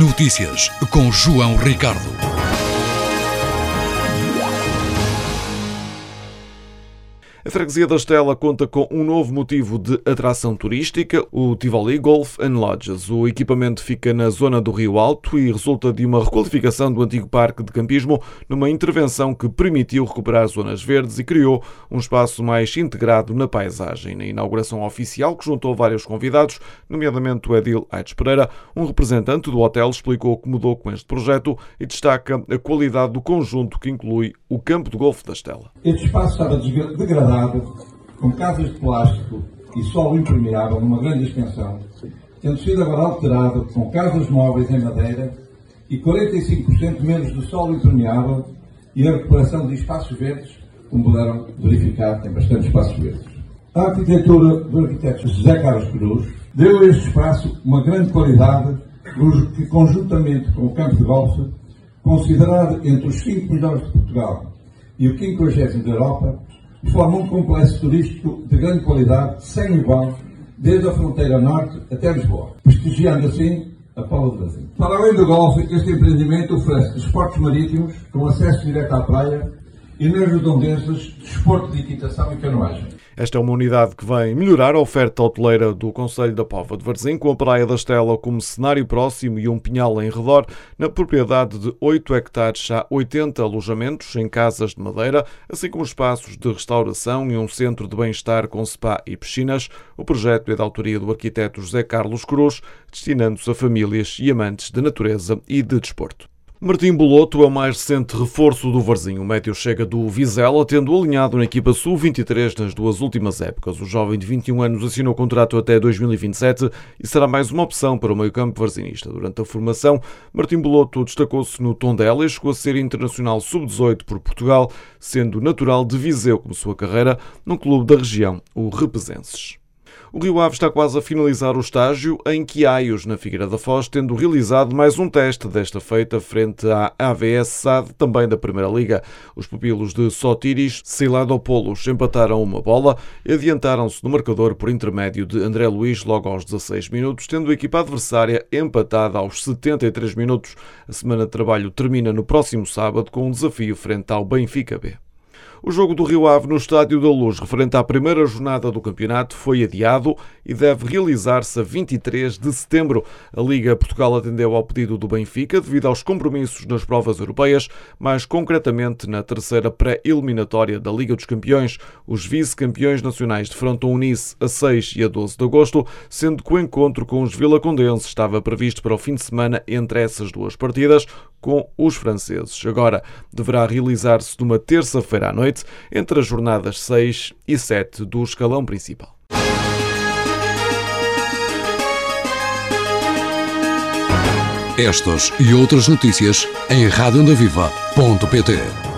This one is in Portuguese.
Notícias com João Ricardo. A freguesia da Estela conta com um novo motivo de atração turística, o Tivoli Golf and Lodges. O equipamento fica na zona do Rio Alto e resulta de uma requalificação do antigo parque de campismo numa intervenção que permitiu recuperar zonas verdes e criou um espaço mais integrado na paisagem. Na inauguração oficial, que juntou vários convidados, nomeadamente o Edil Aires Pereira, um representante do hotel explicou o que mudou com este projeto e destaca a qualidade do conjunto que inclui o campo de golfe da Estela. Este espaço estava degradado, com casas de plástico e solo impermeável numa grande extensão, tendo sido agora alterado com casas móveis em madeira e 45% menos de solo impermeável e a recuperação de espaços verdes, como puderam verificar, tem bastante espaços verdes. A arquitetura do arquiteto José Carlos Cruz deu a este espaço uma grande qualidade, que conjuntamente com o campo de golfe, considerado entre os 5 melhores de Portugal e o 50º da Europa, forma um complexo turístico de grande qualidade, sem igual, desde a fronteira norte até Lisboa, prestigiando assim a Póvoa de Varzim. Para além do golfe, este empreendimento oferece desportos marítimos com acesso direto à praia e nas redondezas, desporto de equitação e canoagem. Esta é uma unidade que vem melhorar a oferta hoteleira do concelho da Póvoa de Varzim, com a Praia da Estela como cenário próximo e um pinhal em redor. Na propriedade de 8 hectares há 80 alojamentos em casas de madeira, assim como espaços de restauração e um centro de bem-estar com spa e piscinas. O projeto é da autoria do arquiteto José Carlos Cruz, destinando-se a famílias e amantes de natureza e de desporto. Martim Boloto é o mais recente reforço do Varzim. O médio chega do Vizela, tendo alinhado na equipa sub-23 nas duas últimas épocas. O jovem de 21 anos assinou contrato até 2027 e será mais uma opção para o meio-campo varzinista. Durante a formação, Martim Boloto destacou-se no Tondela e chegou a ser internacional sub-18 por Portugal, sendo natural de Viseu como sua carreira num clube da região, o Repesenses. O Rio Ave está quase a finalizar o estágio em Quiaios, na Figueira da Foz, tendo realizado mais um teste desta feita frente à AVS SAD, também da Primeira Liga. Os pupilos de Sotiris Siladopoulos empataram uma bola e adiantaram-se no marcador por intermédio de André Luís logo aos 16 minutos, tendo a equipa adversária empatada aos 73 minutos. A semana de trabalho termina no próximo sábado com um desafio frente ao Benfica B. O jogo do Rio Ave no Estádio da Luz, referente à primeira jornada do campeonato, foi adiado e deve realizar-se a 23 de setembro. A Liga Portugal atendeu ao pedido do Benfica devido aos compromissos nas provas europeias, mais concretamente na terceira pré-eliminatória da Liga dos Campeões. Os vice-campeões nacionais defrontam o Nice a 6 e a 12 de agosto, sendo que o encontro com os vilacondenses estava previsto para o fim de semana entre essas duas partidas, com os franceses. Agora deverá realizar-se numa terça-feira à noite, entre as jornadas 6 e 7 do escalão principal. Estas e outras notícias em radioondaviva.pt.